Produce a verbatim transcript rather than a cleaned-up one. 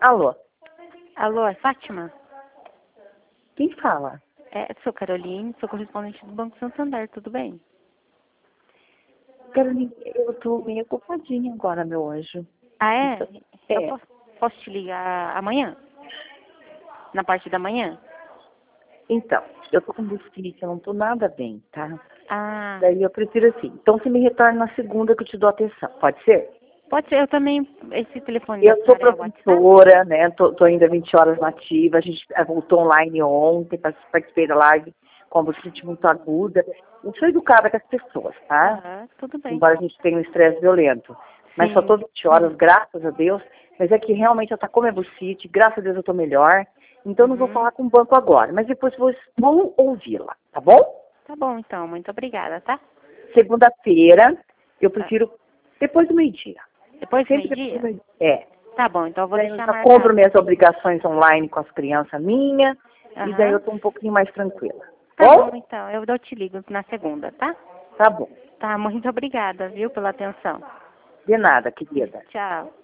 Alô? Alô, é Fátima? Quem fala? É, sou Caroline, sou correspondente do Banco Santander, tudo bem? Caroline, eu tô meio ocupadinha agora, meu anjo. Ah, é? Então, Eu é. posso, posso te ligar amanhã? Na parte da manhã? Então, eu tô com bucite, eu não tô nada bem, tá? Ah, Daí eu prefiro assim. Então você me retorna na segunda que eu te dou atenção, pode ser? pode ser, eu também, esse telefone da Eu sou senhora é o WhatsApp? professora, né? Tô, tô ainda vinte horas nativa. A gente eh, voltou online ontem, participei da live com a bucite muito aguda. Eu sou educada com as pessoas, tá? Aham, tudo bem. Embora a gente tenha um estresse violento. Mas só tô Sim. vinte horas, graças a Deus. Mas é que realmente eu tô com a bucite, graças a Deus eu tô melhor. Então eu não vou Uhum. falar com o banco agora, mas depois vou, vou ouvi-la, tá bom? Tá bom, então, muito obrigada, tá? Segunda-feira, eu Ah, prefiro depois do meio-dia. depois do Sempre depois do meio-dia? meio-dia. É. Tá bom, então eu vou Daí eu deixar já compro marcado. minhas obrigações online com as crianças minhas. E daí Aham. eu tô um pouquinho mais tranquila. Tá bom, Bom? então, eu eu te ligo na segunda, tá? Tá bom. Tá, muito obrigada, viu, pela atenção. De nada, querida. Tchau.